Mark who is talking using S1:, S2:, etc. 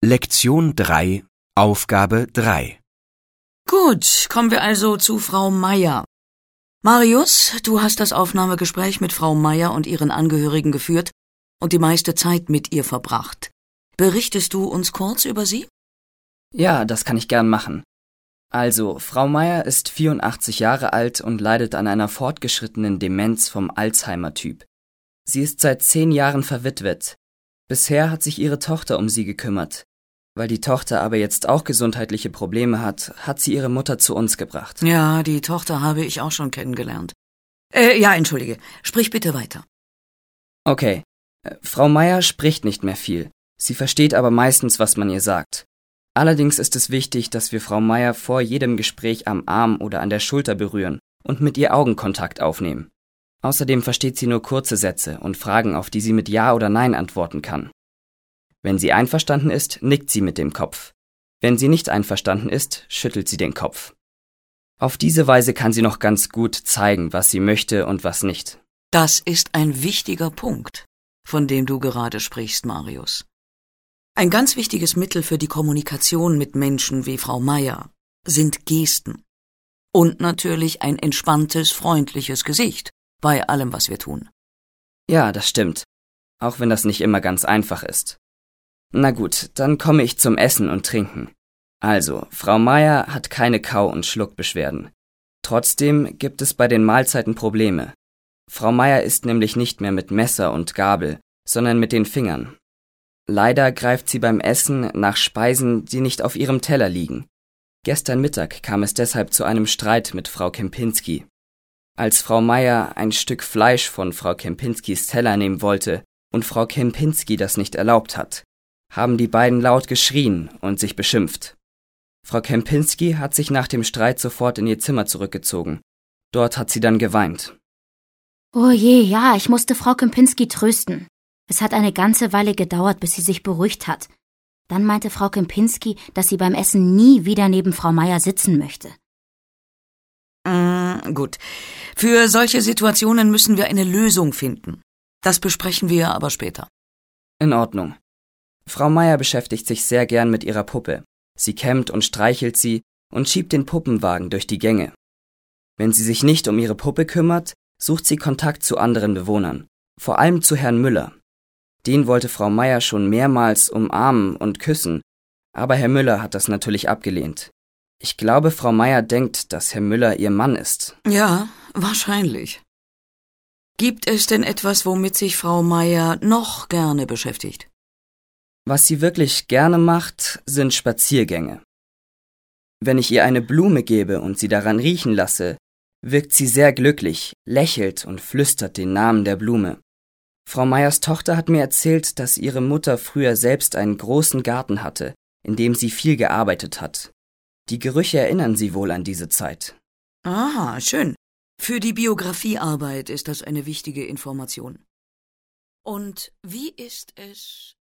S1: Lektion 3, Aufgabe 3.
S2: Gut, kommen wir also zu Frau Meier. Marius, du hast das Aufnahmegespräch mit Frau Meier und ihren Angehörigen geführt und die meiste Zeit mit ihr verbracht. Berichtest du uns kurz über sie?
S3: Ja, das kann ich gern machen. Also, Frau Meier ist 84 Jahre alt und leidet an einer fortgeschrittenen Demenz vom Alzheimer-Typ. Sie ist seit 10 Jahren verwitwet. Bisher hat sich ihre Tochter um sie gekümmert. Weil die Tochter aber jetzt auch gesundheitliche Probleme hat sie ihre Mutter zu uns gebracht.
S2: Ja, die Tochter habe ich auch schon kennengelernt. Entschuldige, sprich bitte weiter.
S3: Okay, Frau Meier spricht nicht mehr viel. Sie versteht aber meistens, was man ihr sagt. Allerdings ist es wichtig, dass wir Frau Meier vor jedem Gespräch am Arm oder an der Schulter berühren und mit ihr Augenkontakt aufnehmen. Außerdem versteht sie nur kurze Sätze und Fragen, auf die sie mit Ja oder Nein antworten kann. Wenn sie einverstanden ist, nickt sie mit dem Kopf. Wenn sie nicht einverstanden ist, schüttelt sie den Kopf. Auf diese Weise kann sie noch ganz gut zeigen, was sie möchte und was nicht.
S2: Das ist ein wichtiger Punkt, von dem du gerade sprichst, Marius. Ein ganz wichtiges Mittel für die Kommunikation mit Menschen wie Frau Meier sind Gesten. Und natürlich ein entspanntes, freundliches Gesicht bei allem, was wir tun.
S3: Ja, das stimmt. Auch wenn das nicht immer ganz einfach ist. Na gut, dann komme ich zum Essen und Trinken. Also, Frau Meier hat keine Kau- und Schluckbeschwerden. Trotzdem gibt es bei den Mahlzeiten Probleme. Frau Meier isst nämlich nicht mehr mit Messer und Gabel, sondern mit den Fingern. Leider greift sie beim Essen nach Speisen, die nicht auf ihrem Teller liegen. Gestern Mittag kam es deshalb zu einem Streit mit Frau Kempinski. Als Frau Meier ein Stück Fleisch von Frau Kempinskis Teller nehmen wollte und Frau Kempinski das nicht erlaubt hat, haben die beiden laut geschrien und sich beschimpft. Frau Kempinski hat sich nach dem Streit sofort in ihr Zimmer zurückgezogen. Dort hat sie dann geweint.
S4: Oh je, ja, ich musste Frau Kempinski trösten. Es hat eine ganze Weile gedauert, bis sie sich beruhigt hat. Dann meinte Frau Kempinski, dass sie beim Essen nie wieder neben Frau Meier sitzen möchte.
S2: Gut. Für solche Situationen müssen wir eine Lösung finden. Das besprechen wir aber später.
S3: In Ordnung. Frau Meier beschäftigt sich sehr gern mit ihrer Puppe. Sie kämmt und streichelt sie und schiebt den Puppenwagen durch die Gänge. Wenn sie sich nicht um ihre Puppe kümmert, sucht sie Kontakt zu anderen Bewohnern, vor allem zu Herrn Müller. Den wollte Frau Meier schon mehrmals umarmen und küssen, aber Herr Müller hat das natürlich abgelehnt. Ich glaube, Frau Meier denkt, dass Herr Müller ihr Mann ist.
S2: Ja, wahrscheinlich. Gibt es denn etwas, womit sich Frau Meier noch gerne beschäftigt?
S3: Was sie wirklich gerne macht, sind Spaziergänge. Wenn ich ihr eine Blume gebe und sie daran riechen lasse, wirkt sie sehr glücklich, lächelt und flüstert den Namen der Blume. Frau Meiers Tochter hat mir erzählt, dass ihre Mutter früher selbst einen großen Garten hatte, in dem sie viel gearbeitet hat. Die Gerüche erinnern sie wohl an diese Zeit.
S2: Aha, schön. Für die Biografiearbeit ist das eine wichtige Information. Und wie ist es